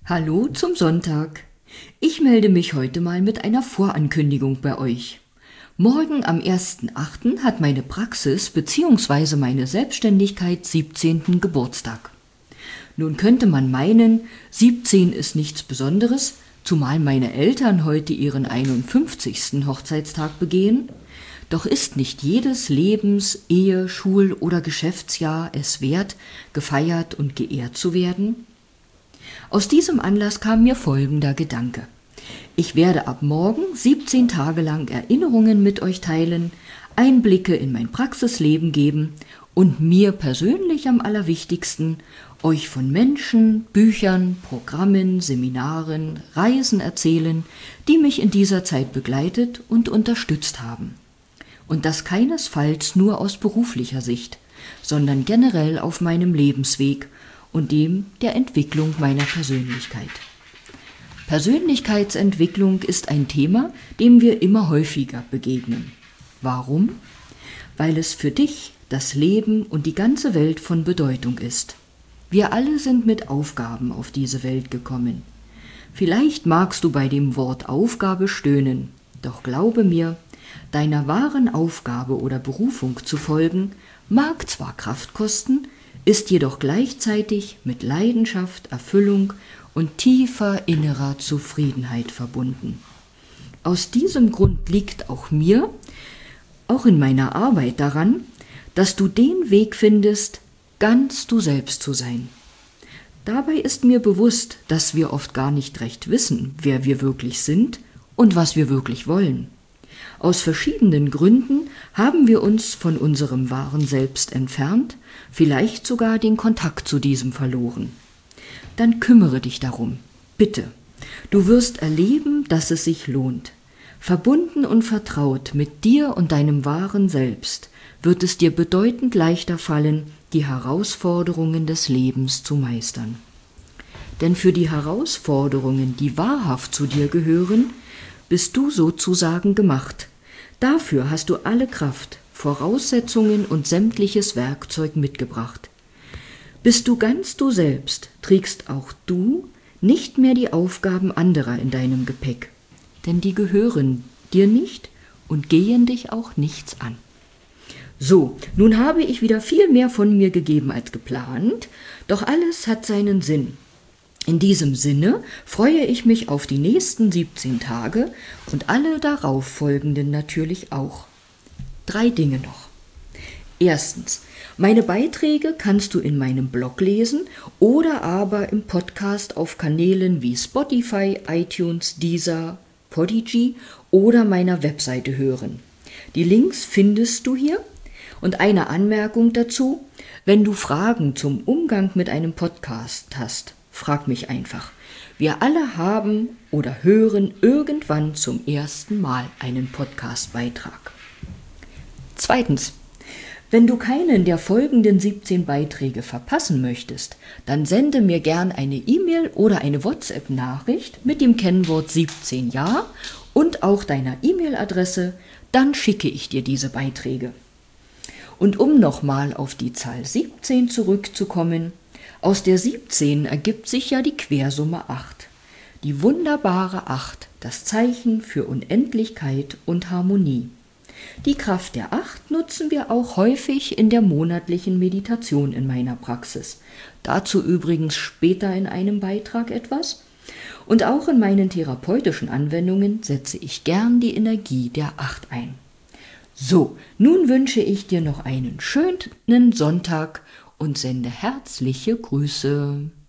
Hallo zum Sonntag. Ich melde mich heute mal mit einer Vorankündigung bei euch. Morgen am 1.8. hat meine Praxis bzw. meine Selbstständigkeit 17. Geburtstag. Nun könnte man meinen, 17 ist nichts Besonderes, zumal meine Eltern heute ihren 51. Hochzeitstag begehen. Doch ist nicht jedes Lebens-, Ehe-, Schul- oder Geschäftsjahr es wert, gefeiert und geehrt zu werden? Aus diesem Anlass kam mir folgender Gedanke. Ich werde ab morgen 17 Tage lang Erinnerungen mit euch teilen, Einblicke in mein Praxisleben geben und mir persönlich am allerwichtigsten euch von Menschen, Büchern, Programmen, Seminaren, Reisen erzählen, die mich in dieser Zeit begleitet und unterstützt haben. Und das keinesfalls nur aus beruflicher Sicht, sondern generell auf meinem Lebensweg und dem der Entwicklung meiner Persönlichkeit. Persönlichkeitsentwicklung ist ein Thema, dem wir immer häufiger begegnen. Warum? Weil es für dich, das Leben und die ganze Welt von Bedeutung ist. Wir alle sind mit Aufgaben auf diese Welt gekommen. Vielleicht magst du bei dem Wort Aufgabe stöhnen, doch glaube mir, deiner wahren Aufgabe oder Berufung zu folgen, mag zwar Kraft kosten, ist jedoch gleichzeitig mit Leidenschaft, Erfüllung und tiefer innerer Zufriedenheit verbunden. Aus diesem Grund liegt auch mir, auch in meiner Arbeit daran, dass du den Weg findest, ganz du selbst zu sein. Dabei ist mir bewusst, dass wir oft gar nicht recht wissen, wer wir wirklich sind und was wir wirklich wollen. Aus verschiedenen Gründen haben wir uns von unserem wahren Selbst entfernt, vielleicht sogar den Kontakt zu diesem verloren. Dann kümmere dich darum, bitte. Du wirst erleben, dass es sich lohnt. Verbunden und vertraut mit dir und deinem wahren Selbst wird es dir bedeutend leichter fallen, die Herausforderungen des Lebens zu meistern. Denn für die Herausforderungen, die wahrhaft zu dir gehören, bist du sozusagen gemacht. Dafür hast du alle Kraft, Voraussetzungen und sämtliches Werkzeug mitgebracht. Bist du ganz du selbst, trägst auch du nicht mehr die Aufgaben anderer in deinem Gepäck, denn die gehören dir nicht und gehen dich auch nichts an. So, nun habe ich wieder viel mehr von mir gegeben als geplant, doch alles hat seinen Sinn. In diesem Sinne freue ich mich auf die nächsten 17 Tage und alle darauf folgenden natürlich auch. 3 Dinge noch. Erstens, meine Beiträge kannst du in meinem Blog lesen oder aber im Podcast auf Kanälen wie Spotify, iTunes, Deezer, Podigy oder meiner Webseite hören. Die Links findest du hier. Und eine Anmerkung dazu, wenn du Fragen zum Umgang mit einem Podcast hast, frag mich einfach. Wir alle haben oder hören irgendwann zum ersten Mal einen Podcastbeitrag. Zweitens, wenn du keinen der folgenden 17 Beiträge verpassen möchtest, dann sende mir gern eine E-Mail oder eine WhatsApp-Nachricht mit dem Kennwort 17 Ja und auch deiner E-Mail-Adresse, dann schicke ich dir diese Beiträge. Und um nochmal auf die Zahl 17 zurückzukommen, aus der 17 ergibt sich ja die Quersumme 8. Die wunderbare 8, das Zeichen für Unendlichkeit und Harmonie. Die Kraft der 8 nutzen wir auch häufig in der monatlichen Meditation in meiner Praxis. Dazu übrigens später in einem Beitrag etwas. Und auch in meinen therapeutischen Anwendungen setze ich gern die Energie der 8 ein. So, nun wünsche ich dir noch einen schönen Sonntag und sende herzliche Grüße.